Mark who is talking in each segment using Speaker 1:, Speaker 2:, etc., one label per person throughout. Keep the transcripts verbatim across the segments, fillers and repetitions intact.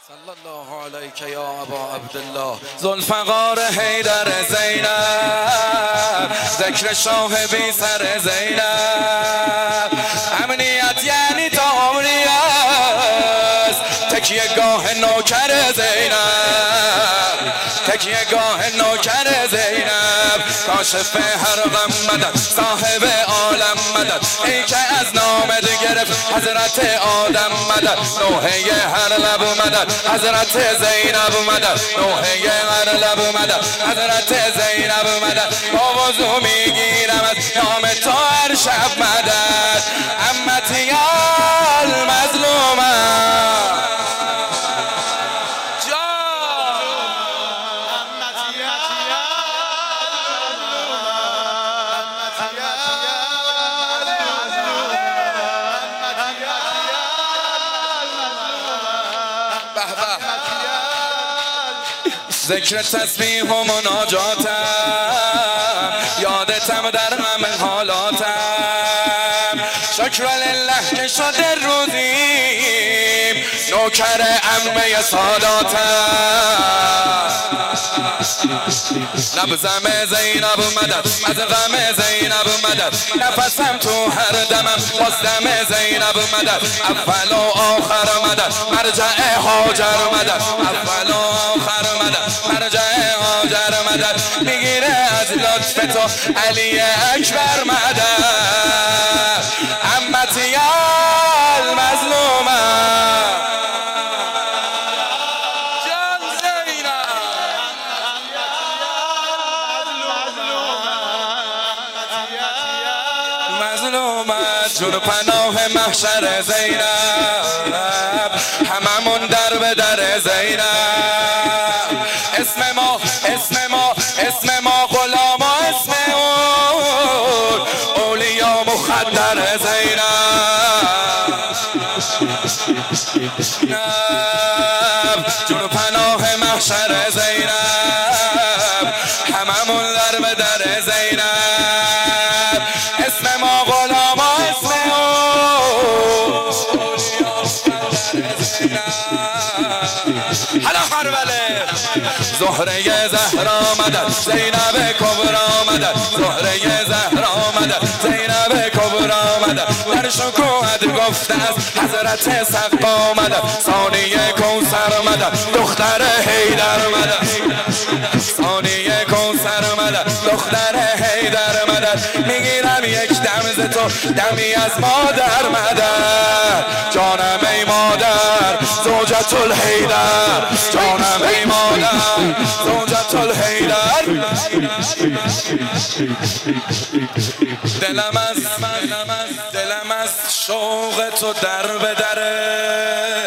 Speaker 1: صلی الله علیک یا ابا عبدالله ذوالفقار حیدر زینب ذکر شاه بی سر زینب امنیت یعنی تامریت تکیه گاه نوکر زینب تکیه گاه نوکر زینب کاشف هر غم مدد صاحب عالم مدد ای که از نامت گرفت حضرت آدم مدد نوحه هر لب مدد حضرت زینب مدد نوحه هر لب مدد حضرت زینب مدد با وضو میگیرم از نام تو هر شب مدد امتی المظلومه ذکر تسبیح و مناجاتم یادتم در همه حالاتم شکر لله که شده روزیم نوکر عمه ساداتم نبزم زینب مدد از غم زینب مدد نفسم تو هر دمم باز دم زینب مدد اول و آخر مدد مرجع هاجر مدد اول و آخر مدد مرجع هاجر مدد میگیره از لطف تو علی اکبر مدد امتی المظلومه مظلومت جون پناه محشر زینب هممون در به در زینب اسم ما اسم ما اسم ما غلام و اسم اون اولیا مخدر زینب جون پناه محشر زینب هممون در به در زینب اسم ما غلام و اسم اون حالا حربله زهره زهرا مدد زینب کبرا مدد زهره زهرا مدد زینب کبرا مدد در شکوهت گفته از حضرت سقا مدد ثانیه کوثر مدد دختر حیدر مدد ثانیه کوثر مدد دختر حیدر مدد میگیرم یک دم ز تو دمی از مادر مدد جانم ای مادر زوجة الحیدر جانم ای مادر زوجة الحیدر دلم از دلم از شوق تو در به دره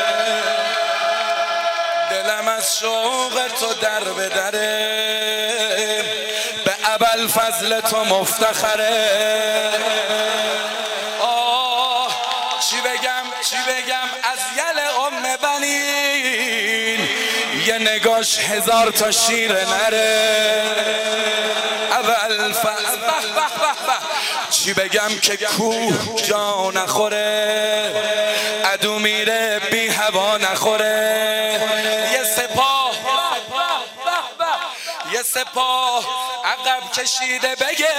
Speaker 1: دلم از شوق تو در به دره به ابوالفضل تو مفتخره آه چی بگم چی بگم از یل ام بنین یه نگاش هزار تا شیر نره ابوالفضل چی بگم که کوه جا نخوره عدو میره بی هوا نخوره یه سپاه یه سپاه عقب کشیده بگه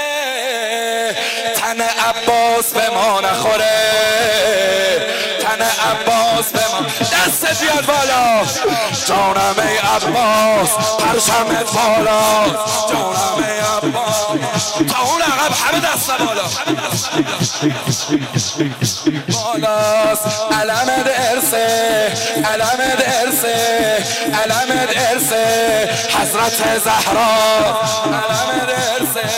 Speaker 1: تن عباس به ما نخوره تن عباس به ما دست بیاد بالا جانم ای عباس پرچمت بالا جانم ای عباس تا اون عقب همه دست بالا بالاست علم درسه علم درسه علم درسه حضرت زهرا علم درسه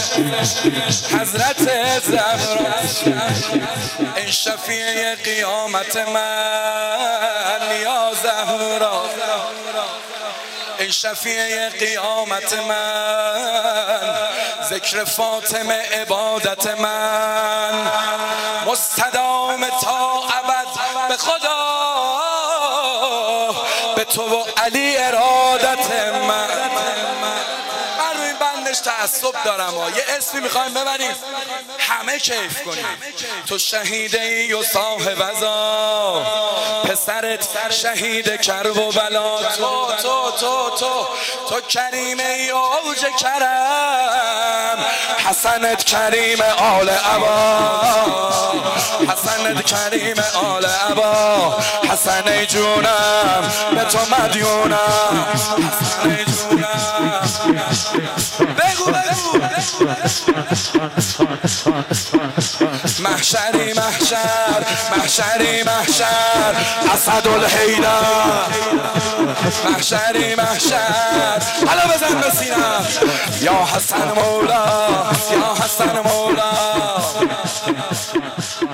Speaker 1: حضرت زهرا ای شفیع قیامت من یا زهرا ای شفیع قیامت من ذکر فاطمه عبادت من مستدام تا ابد به خدا به تو و علی ارادت من من روی بندش تعصب دارم ها. یه اسمی میخوایم ببریم همه کیف کنیم. تو شهیده ای و صاحب عزا پسرت شهید کرب و بلا، تو تو تو تو تو کریم ای اوج کرم، حسنت کریم آل عبا، حسنت کریم آل عبا، حسن ای جونم به تو مدیونم، حسن ای جونم. بگو بگو محشری محشر، محشری محشر، اسدالحیدر، محشری محشر، حالا بزن به سینم، یا حسن مولا، یا حسن مولا.